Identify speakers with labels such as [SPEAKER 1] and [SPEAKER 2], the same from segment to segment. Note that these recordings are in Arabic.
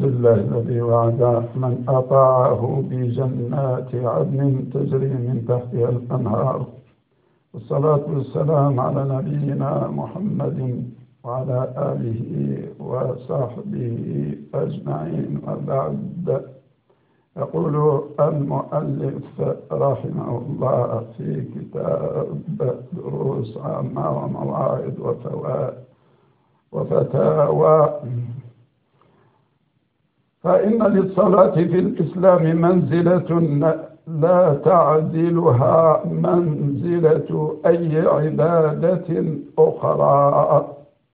[SPEAKER 1] لله الذي وعد من أطاعه بجنات عدن تجري من تحتها الأنهار، والصلاة والسلام على نبينا محمد وعلى آله وصحبه أجمعين، وبعد. يقول المؤلف رحمه الله في كتاب دروس عامة ومواعظ وفتاوى: فإن للصلاة في الإسلام منزلة لا تعدلها منزلة أي عبادة أخرى.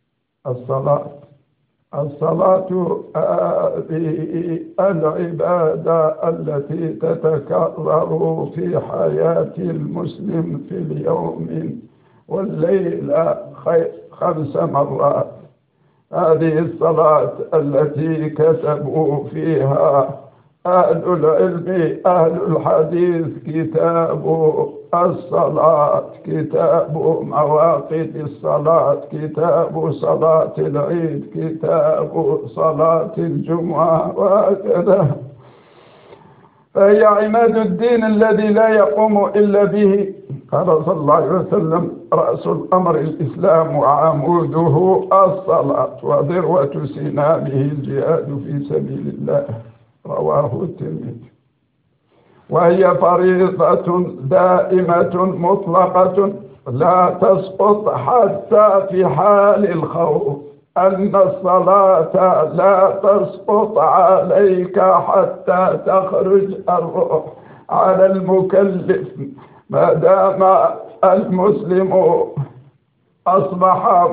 [SPEAKER 1] الصلاة هذه العبادة التي تتكرر في حياة المسلم في اليوم والليلة 5 مرات. هذه الصلاة التي كتبوا فيها أهل العلم أهل الحديث كتاب الصلاة، كتاب مواقيت الصلاة، كتاب صلاة العيد، كتاب صلاة الجمعة، وهكذا. فهي عماد الدين الذي لا يقوم إلا به. قال صلى الله عليه وسلم: رأس الأمر الإسلام وعموده الصلاة، وذروة سنامه الجهاد في سبيل الله. رواه الترمذي. وهي فريضة دائمة مطلقة لا تسقط حتى في حال الخوف، أن الصلاة لا تسقط عليك حتى تخرج الروح على المكلف. ما دام المسلم أصبح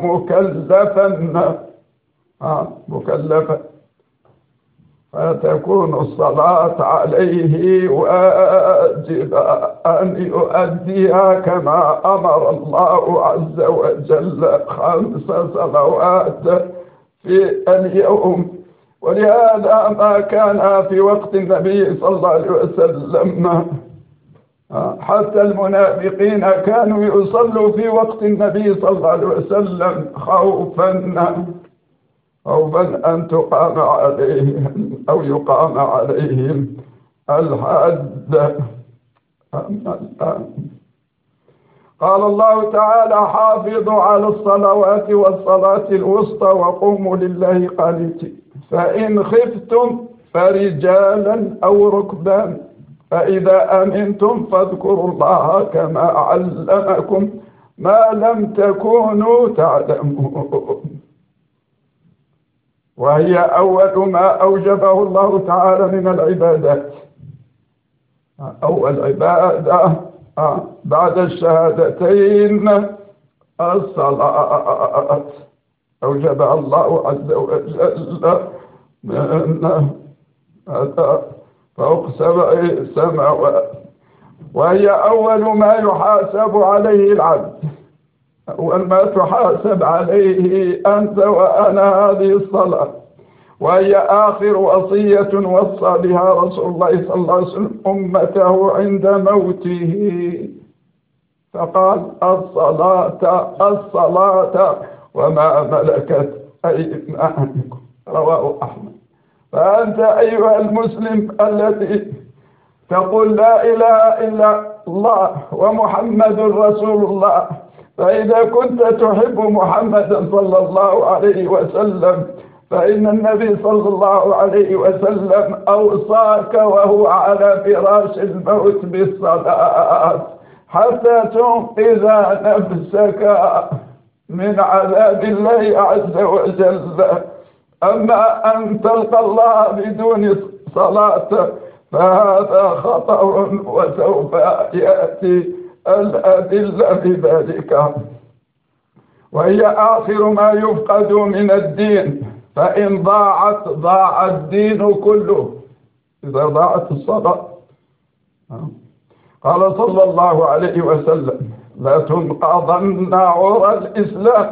[SPEAKER 1] مكلفا فتكون الصلاة عليه واجبة أن يؤديها كما أمر الله عز وجل 5 صلوات في اليوم. ولهذا ما كان في وقت النبي صلى الله عليه وسلم، حتى المنافقين كانوا يصلوا في وقت النبي صلى الله عليه وسلم خوفا أن تقام عليهم أو يقام عليهم الحد. قال الله تعالى: حافظوا على الصلوات والصلاة الوسطى وقوموا لله قانتين، فإن خفتم فرجالا أو ركبانا، فإذا أمنتم فاذكروا الله كما علمكم ما لم تكونوا تعلمون. وهي أول ما أوجبه الله تعالى من العبادات. أول عبادة بعد الشهادتين الصلاة، أوجبها الله عز وجل من فوق 7 سماوات. وهي أول ما يحاسب عليه العبد، أول ما تحاسب عليه أنت وأنا هذه الصلاة. وهي آخر وصية وصى بها رسول الله صلى الله عليه وسلم أمته عند موته، فقال: الصلاة وما ملكت أيمانكم. رواه أحمد. فأنت أيها المسلم الذي تقول لا إله إلا الله ومحمد رسول الله، فإذا كنت تحب محمدا صلى الله عليه وسلم فإن النبي صلى الله عليه وسلم أوصاك وهو على فراش الموت بالصلاة حتى تنقذ نفسك من عذاب الله عز وجل. أما أن تلقى الله بدون صلاة فهذا خطأ، وسوف يأتي الأدلة بذلك. وهي آخر ما يفقد من الدين، فإن ضاعت ضاع الدين كله إذا ضاعت الصلاة. قال صلى الله عليه وسلم: لا تنقضن عرى الإسلام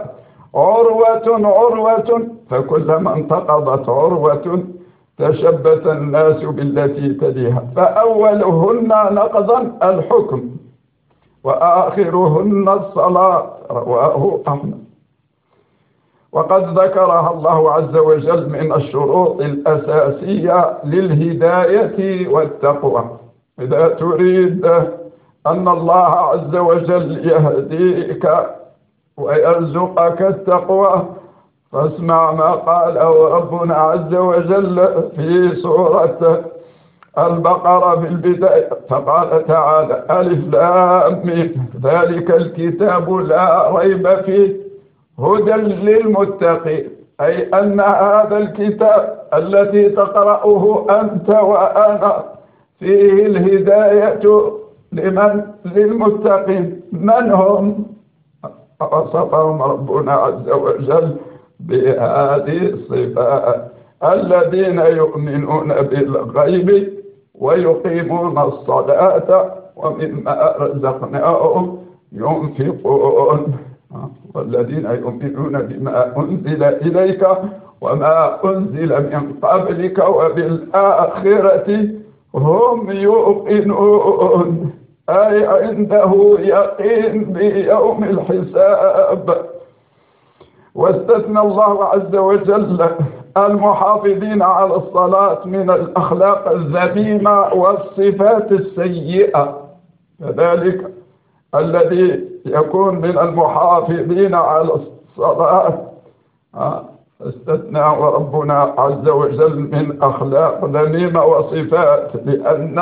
[SPEAKER 1] عروة، فكلما انتقضت عروة تشبت الناس بالتي تليها، فأولهن نقضا الحكم وآخرهن الصلاة. رواه أحمد. وقد ذكرها الله عز وجل من الشروط الأساسية للهداية والتقوى. إذا تريد أن الله عز وجل يهديك ويرزقك التقوى فاسمع ما قاله ربنا عز وجل في سورة البقرة في البداية، فقال تعالى: ألف لام ميم ذلك الكتاب لا ريب فيه هدى للمتقين، أي أن هذا الكتاب الذي تقرأه أنت وأنا فيه الهداية للمتقين. من هم؟ وصفهم ربنا عز وجل بهذه الصفات: الذين يؤمنون بالغيب ويقيمون الصلاة ومما رزقناهم ينفقون، والذين يؤمنون بما أنزل إليك وما أنزل من قبلك وبالآخرة هم يوقنون، أي عنده يقين بيوم الحساب. واستثنى الله عز وجل المحافظين على الصلاة من الأخلاق الذميمة والصفات السيئة، كذلك الذي يكون من المحافظين على الصلاة استثنى ربنا عز وجل من أخلاق ذميمة وصفات، لأن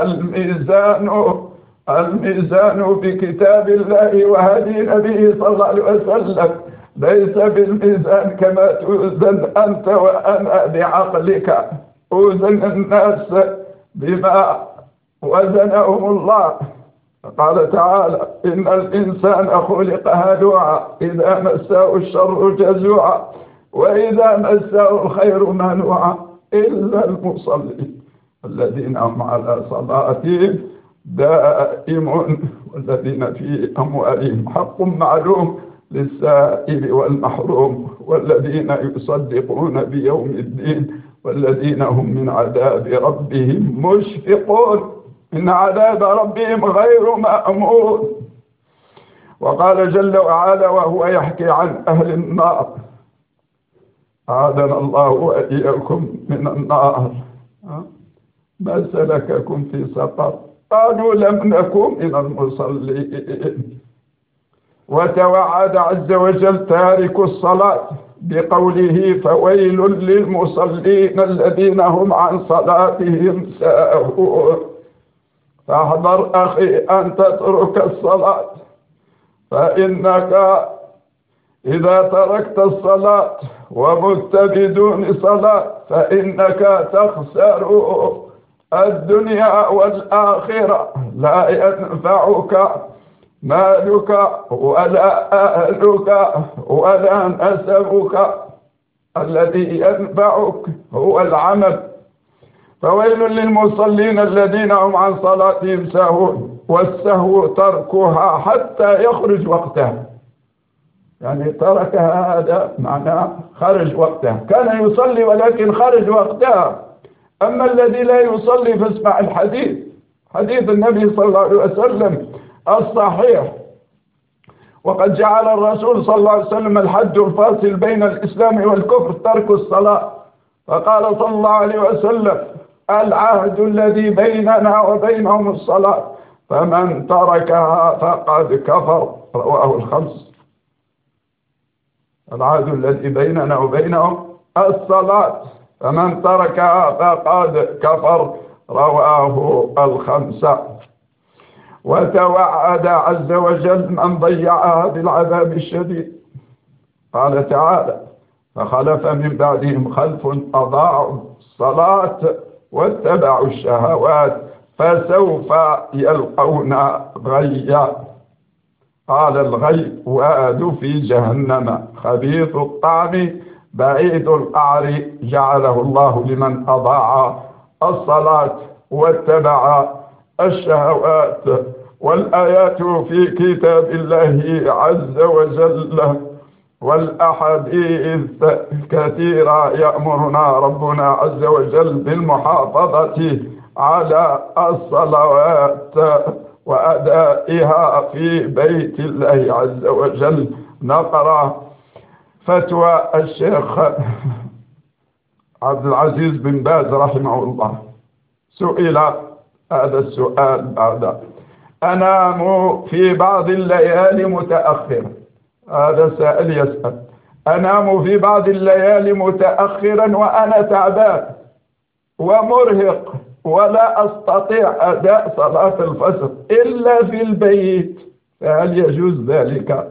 [SPEAKER 1] الميزان بكتاب الله وهدي نبيه صلى الله عليه وسلم ليس بالميزان كما توزن أنت وأنا بعقلك، أوزن الناس بما وزنهم الله. قال تعالى: إن الإنسان خلق هلوعا إذا مسه الشر جزوعا وإذا مسه الخير منوعا إلا المصلين الذين هم على صلاتهم دائمون والذين في أموالهم حق معلوم للسائل والمحروم والذين يصدقون بيوم الدين والذين هم من عذاب ربهم مشفقون، إن عذاب ربهم غير مأمون. وقال جل وعلا وهو يحكي عن أهل النار: أعاذنا الله وإياكم من النار، ما سلككم في سقر؟ قالوا لم نكن من المصلين. وتوعد عز وجل تارك الصلاة بقوله: فويل للمصلين الذين هم عن صلاتهم ساهون. فاحذر أخي أن تترك الصلاة، فإنك إذا تركت الصلاة ومت بدون صلاة فإنك تخسر الدنيا والآخرة، لا ينفعك مالك ولا أهلك ولا نسبك، الذي ينفعك هو العمل. فويل للمصلين الذين هم عن صلاتهم ساهون، والسهو تركها حتى يخرج وقتها، يعني تركها هذا معناه خرج وقتها، كان يصلي ولكن خرج وقتها. أما الذي لا يصلي فاسمع الحديث، حديث النبي صلى الله عليه وسلم الصحيح: وقد جعل الرسول صلى الله عليه وسلم الحد الفاصل بين الإسلام والكفر ترك الصلاة، فقال صلى الله عليه وسلم: العهد الذي بيننا وبينهم الصلاة فمن تركها فقد كفر، رواه الخمس. العهد الذي بيننا وبينهم الصلاة فمن تركها فقد كفر، رواه الخمسة. وتوعد عز وجل من ضيعها بالعذاب الشديد، قال تعالى: فخلف من بعدهم خلف أضاعوا الصلاة واتبعوا الشهوات فسوف يلقون غيا. قال: الغي واد في جهنم خبيث الطعم بعيد القعر جعله الله لمن أضاع الصلاة واتبع الشهوات. والآيات في كتاب الله عز وجل والأحاديث كثيرة يأمرنا ربنا عز وجل بالمحافظة على الصلوات وأدائها في بيت الله عز وجل. نقرأ فتوى الشيخ عبد العزيز بن باز رحمه الله. سئل هذا السؤال بعد: أنام في بعض الليالي متأخرا. هذا سائل يسأل: أنام في بعض الليالي متأخرا وأنا تعبان ومرهق ولا أستطيع أداء صلاة الفجر إلا في البيت، فهل يجوز ذلك؟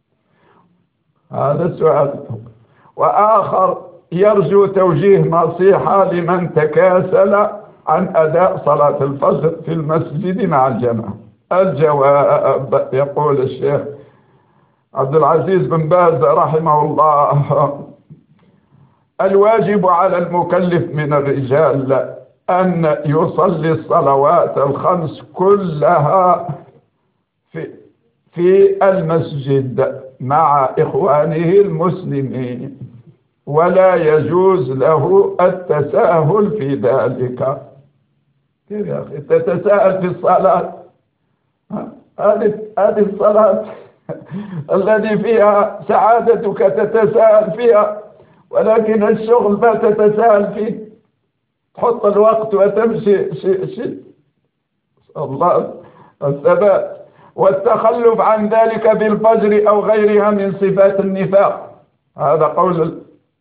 [SPEAKER 1] هذا السؤال. وآخر يرجو توجيه نصيحة لمن تكاسل عن أداء صلاة الفجر في المسجد مع الجماعة. الجواب: يقول الشيخ عبد العزيز بن باز رحمه الله: الواجب على المكلف من الرجال أن يصلي الصلوات الخمس كلها في المسجد مع إخوانه المسلمين، ولا يجوز له التساهل في ذلك. كيف يا أخي تتساهل في الصلاة؟ هذه الصلاة الذي فيها سعادتك تتساهل فيها، ولكن الشغل ما تتساهل فيه. تحط الوقت وتمشي شيء الله الثبات. والتخلف عن ذلك بالفجر أو غيرها من صفات النفاق. هذا قول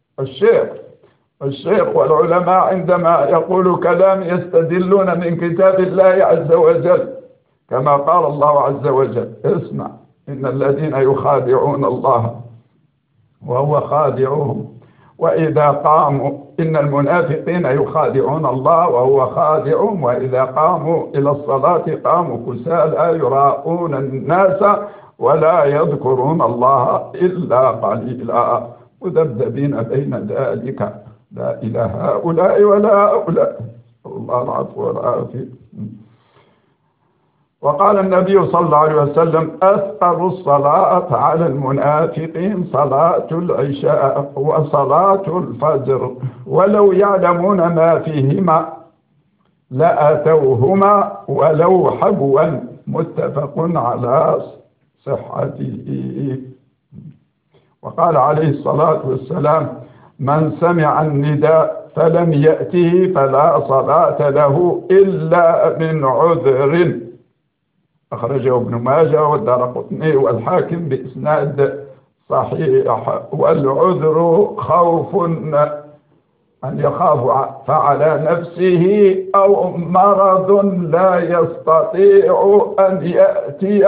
[SPEAKER 1] الشيخ والعلماء عندما يقولوا كلام يستدلون من كتاب الله عز وجل، كما قال الله عز وجل: اسمع إن الذين يخادعون الله وهو خادعهم وإذا قاموا إن المنافقين يخادعون الله وهو خادعهم وإذا قاموا إلى الصلاة قاموا كسالى يراءون الناس ولا يذكرون الله إلا قليلا مذبذبين بين ذلك لا إلى هؤلاء ولا هؤلاء. الله العفو والعافية. وقال النبي صلى الله عليه وسلم: أثقل الصلاة على المنافقين صلاة العشاء وصلاة الفجر ولو يعلمون ما فيهما لأتوهما ولو حبوا. متفق على صحته. وقال عليه الصلاة والسلام: من سمع النداء فلم يأته فلا صلاة له إلا من عذر. أخرجه ابن ماجه والدارقطني والحاكم بإسناد صحيح. والعذر خوف أن يخاف فعلى نفسه أو مرض لا يستطيع أن يأتي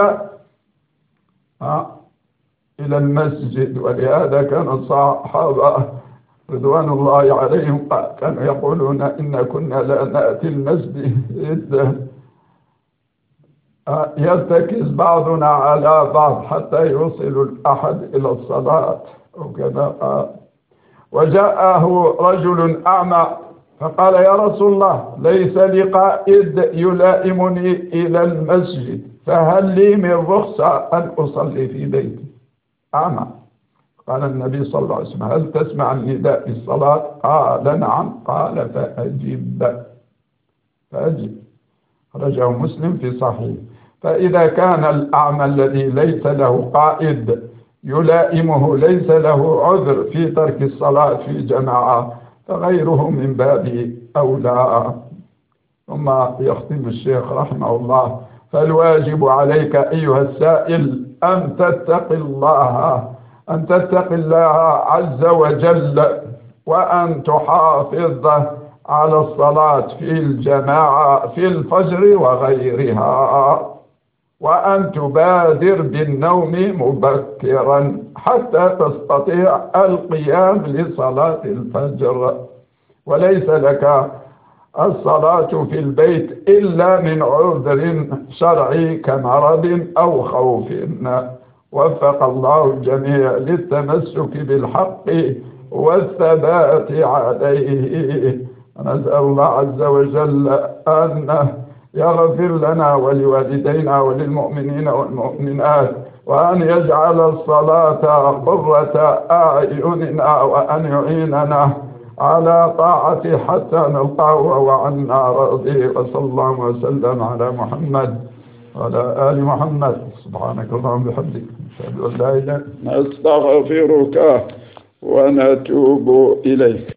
[SPEAKER 1] إلى المسجد. ولهذا كان الصحابة رضوان الله عليهم كانوا يقولون: إن كنا لا نأتي المسجد يرتكز بعضنا على بعض حتى يوصل الأحد إلى الصلاة أو كما قال. وجاءه رجل أعمى فقال: يا رسول الله ليس لي قائد يلائمني إلى المسجد فهل لي من رخصة أن أصلي في بيتي؟ أعمى. قال النبي صلى الله عليه وسلم: هل تسمع النداء في الصلاة؟ قال: نعم. قال: فأجب. خرجه مسلم في صحيح. فإذا كان الأعمى الذي ليس له قائد يلائمه ليس له عذر في ترك الصلاة في جماعة فغيره من باب أولى. ثم يختم الشيخ رحمه الله: فالواجب عليك أيها السائل أن تتقي الله عز وجل وأن تحافظ على الصلاة في الجماعة في الفجر وغيرها، وأن تبادر بالنوم مبكرا حتى تستطيع القيام لصلاة الفجر. وليس لك الصلاة في البيت إلا من عذر شرعي كمرض أو خوف. وفق الله الجميع للتمسك بالحق والثبات عليه. نسأل الله عز وجل أن يغفر لنا ولوالدينا وللمؤمنين والمؤمنات، وأن يجعل الصلاة قرة أعيننا، وأن يعيننا على طاعته حتى نلقاه وعنا راضي. وصلى الله وسلم على محمد وعلى آل محمد. سبحانك اللهم وبحمدك أشهد أن لا إله إلا أنت أستغفرك ونتوب إليك.